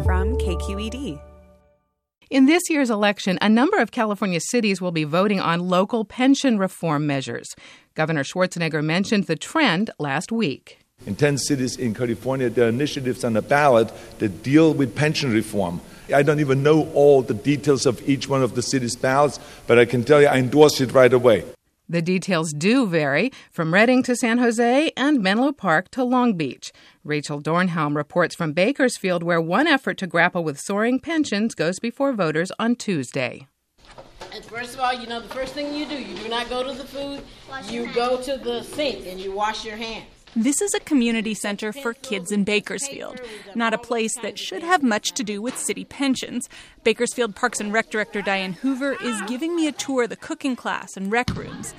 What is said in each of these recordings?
from KQED. In this year's election, a number of California cities will be voting on local pension reform measures. Governor Schwarzenegger mentioned the trend last week. In 10 cities in California, there are initiatives on the ballot that deal with pension reform. I don't even know all the details of each one of the city's ballots, but I can tell you I endorse it right away. The details do vary, from Redding to San Jose and Menlo Park to Long Beach. Rachel Dornhelm reports from Bakersfield, where one effort to grapple with soaring pensions goes before voters on Tuesday. And first of all, the first thing you do not go to the food, you go to the sink and you wash your hands. This is a community center for kids in Bakersfield, not a place that should have much to do with city pensions. Bakersfield Parks and Rec Director Diane Hoover is giving me a tour of the cooking class and rec rooms.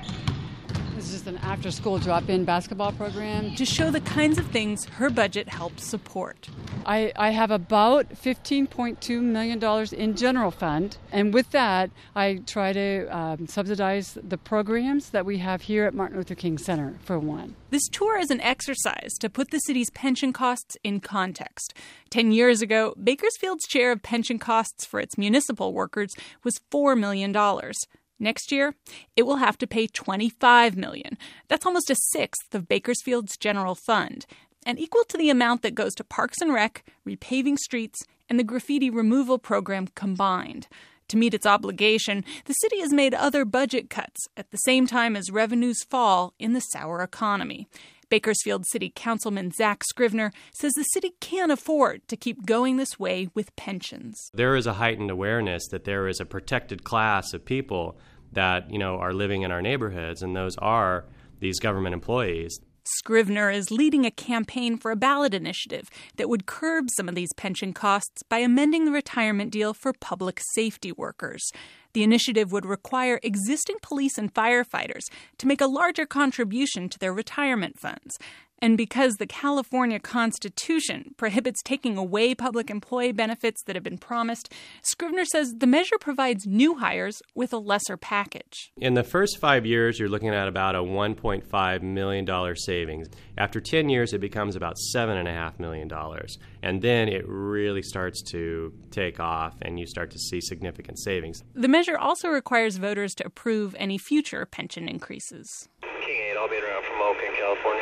It's just an after-school drop-in basketball program to show the kinds of things her budget helps support. I have about $15.2 million in general fund, and with that, I try to subsidize the programs that we have here at Martin Luther King Center, for one. This tour is an exercise to put the city's pension costs in context. 10 years ago, Bakersfield's share of pension costs for its municipal workers was $4 million. Next year, it will have to pay $25 million. That's almost a sixth of Bakersfield's general fund, and equal to the amount that goes to Parks and Rec, repaving streets, and the graffiti removal program combined. To meet its obligation, the city has made other budget cuts at the same time as revenues fall in the sour economy. Bakersfield City Councilman Zach Scrivener says the city can't afford to keep going this way with pensions. There is a heightened awareness that there is a protected class of people that, are living in our neighborhoods, and those are these government employees. Scrivener is leading a campaign for a ballot initiative that would curb some of these pension costs by amending the retirement deal for public safety workers. The initiative would require existing police and firefighters to make a larger contribution to their retirement funds. And because the California Constitution prohibits taking away public employee benefits that have been promised, Scrivener says the measure provides new hires with a lesser package. In the first 5 years, you're looking at about a $1.5 million savings. After 10 years, it becomes about $7.5 million. And then it really starts to take off, and you start to see significant savings. The measure also requires voters to approve any future pension increases. King 8, I'll be around from Oakland, California.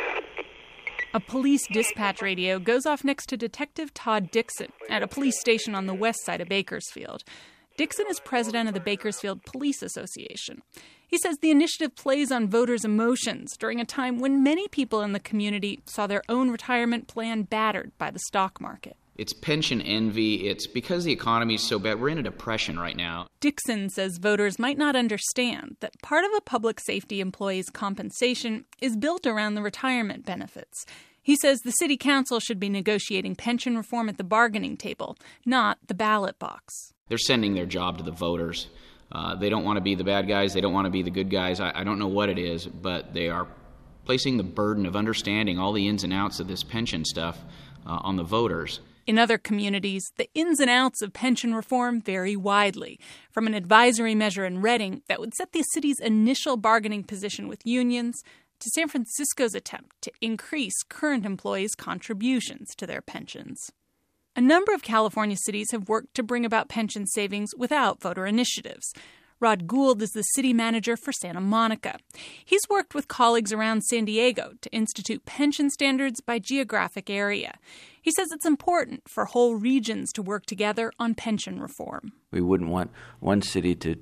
A police dispatch radio goes off next to Detective Todd Dixon at a police station on the west side of Bakersfield. Dixon is president of the Bakersfield Police Association. He says the initiative plays on voters' emotions during a time when many people in the community saw their own retirement plan battered by the stock market. It's pension envy. It's because the economy is so bad. We're in a depression right now. Dixon says voters might not understand that part of a public safety employee's compensation is built around the retirement benefits. He says the city council should be negotiating pension reform at the bargaining table, not the ballot box. They're sending their job to the voters. They don't want to be the bad guys. They don't want to be the good guys. I don't know what it is, but they are placing the burden of understanding all the ins and outs of this pension stuff on the voters. In other communities, the ins and outs of pension reform vary widely, from an advisory measure in Redding that would set the city's initial bargaining position with unions to San Francisco's attempt to increase current employees' contributions to their pensions. A number of California cities have worked to bring about pension savings without voter initiatives. Rod Gould is the city manager for Santa Monica. He's worked with colleagues around San Diego to institute pension standards by geographic area. He says it's important for whole regions to work together on pension reform. We wouldn't want one city to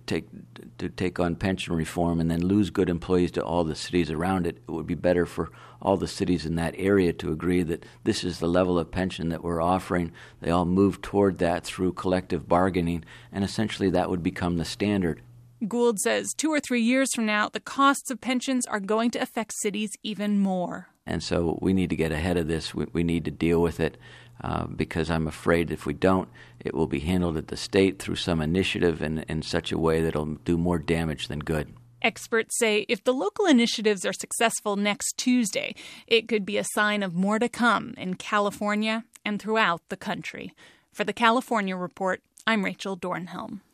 take on pension reform and then lose good employees to all the cities around it. It would be better for all the cities in that area to agree that this is the level of pension that we're offering. They all move toward that through collective bargaining, and essentially that would become the standard. Gould says 2 or 3 years from now, the costs of pensions are going to affect cities even more. And so we need to get ahead of this. We need to deal with it because I'm afraid if we don't, it will be handled at the state through some initiative in such a way that it'll do more damage than good. Experts say if the local initiatives are successful next Tuesday, it could be a sign of more to come in California and throughout the country. For the California Report, I'm Rachel Dornhelm.